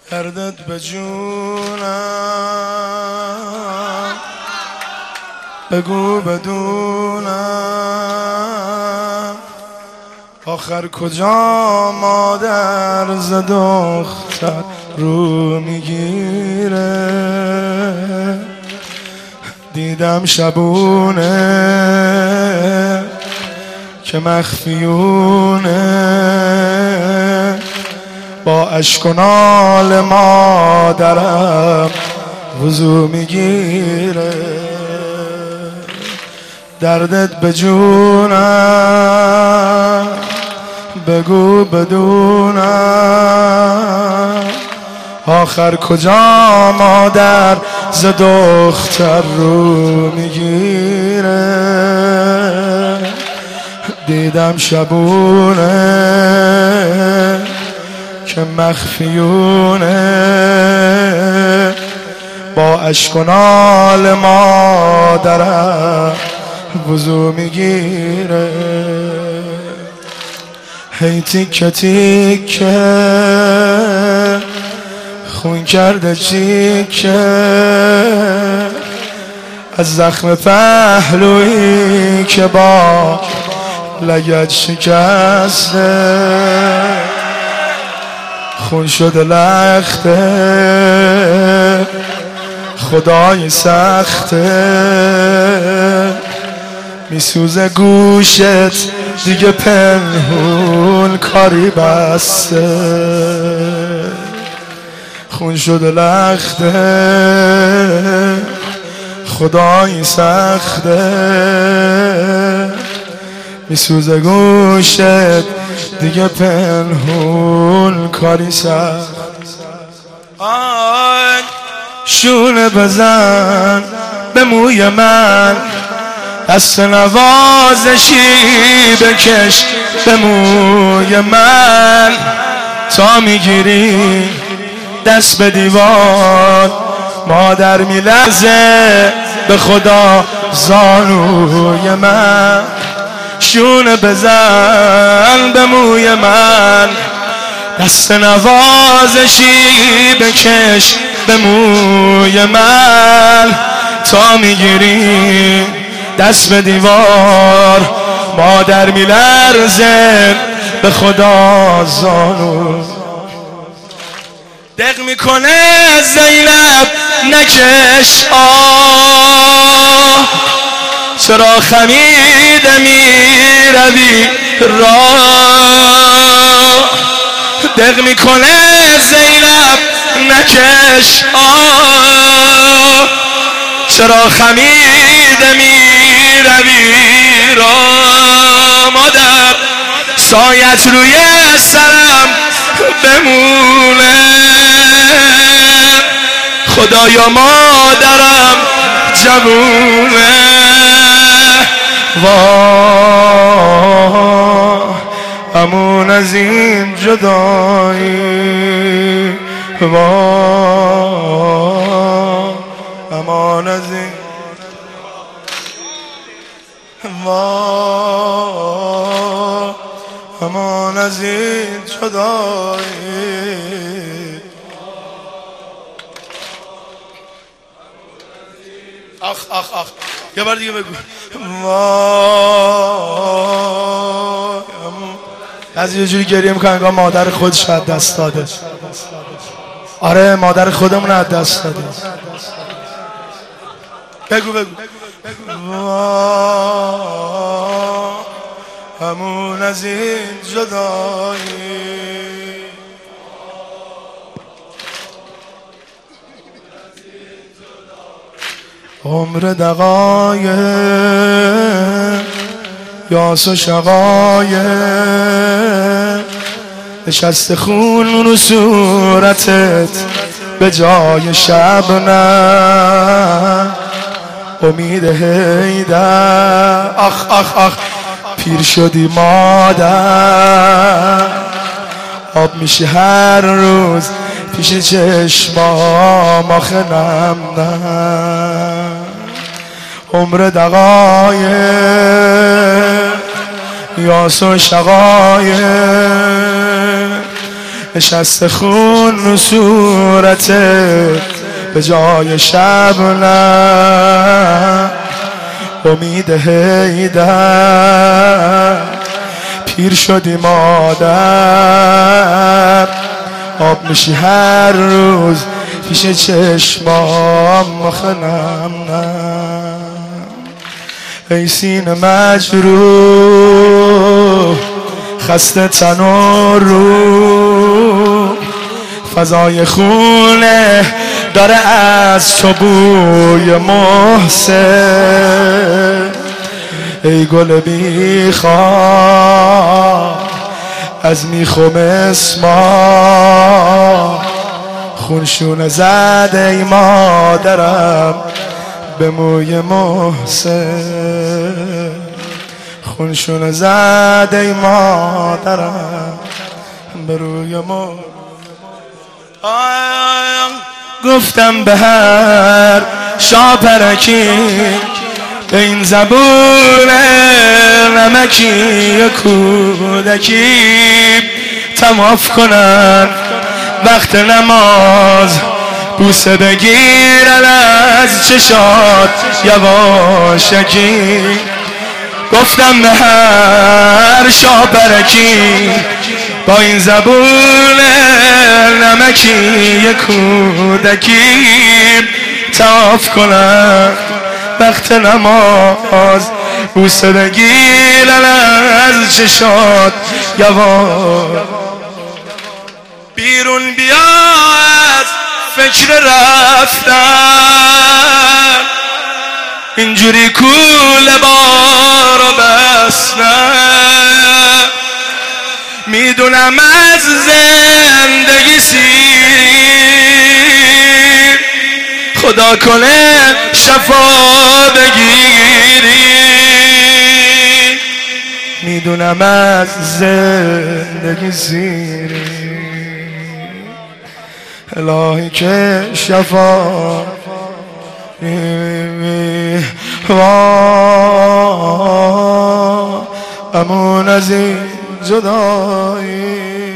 دردت به جونم بگو بدونم آخر کجا مادر ز دختر رو میگیره. دیدم شبونه که مخفیونه با اشک و نال مادرم وضو میگیره. دردت به جونم بگو بدونم آخر کجا مادر ز دختر رو میگیره. دیدم شبونه که مخفیونه با اشک و نال مادرم وضو میگیره. هی تیکه تیکه خون کرده چیکه از زخم پهلویی که با لگد شکسته. خون شده لخته خدای سخته میسوزه گوشت دیگه پنهون کاری بسته. خون شده لخته خدای سخته میسوزه گوشت دیگه پنهون کاری سخت. شونه بزن به موی من دست نوازشی بکش به موی من تا میگیری دست به دیوار مادر میلرزه به خدا زانوی من. شونه بزن به موی من دست نوازشی بکش به موی من تا میگیری دست به دیوار مادر میلرزه به خدا زانو. دق میکنه زینب نکش چرا خمیده میروی راه. دق میکنه زینب نکش چرا خمیده میروی راه. مادر سایت روی سرم بمونه خدایا مادرم جوونه. واه امون از این جدایی واه امان از این واه امان از این جدایی. آخ آخ آخ یه بار دیگه بگو. وای از یه جوری گریه میکنه انگار مادر خودش از دست داده. آره مادر خودمون از دست داده. بگو بگو. وای همون از این جدایی عمر دقایق یاس و شقایق نشست خون رو صورتت به جای شبنم امید حیدر. آخ آخ آخ پیر شدی مادر آب میشی هر روز پیش چشمام آخه نم نم. عمر دقایق یاس و شقایق نشسته خون رو صورته به جای شبنم امید هیدر پیر شدی مادر آب میشی هر روز پیش چشمام مخنم ای سینه مجروح خسته تن و روح فضای خونه داره از تو بوی محسن ای گل بیخواب از میخوم اسما خونشونه زد ای مادرم به موی محسن خونشونه زد ای مادرم به روی محسن گفتم به هر شاپرکی به این زبون نمکی کودکی تماف کنن وقت نماز بوسه بگیرن از چشات یواشکی گفتم به هر شاپرکی با این زبون نمکی کودکی تماف کنن وقت نماز بوسه بگیرن از چشات یواش بیرون بیا از فکر رفتن اینجوری کوله بارو بستن میدونم از زندگی سیر خدا کنه شفا بگیری میدونم از زندگی سیری الهی که شفا امون از این جدایی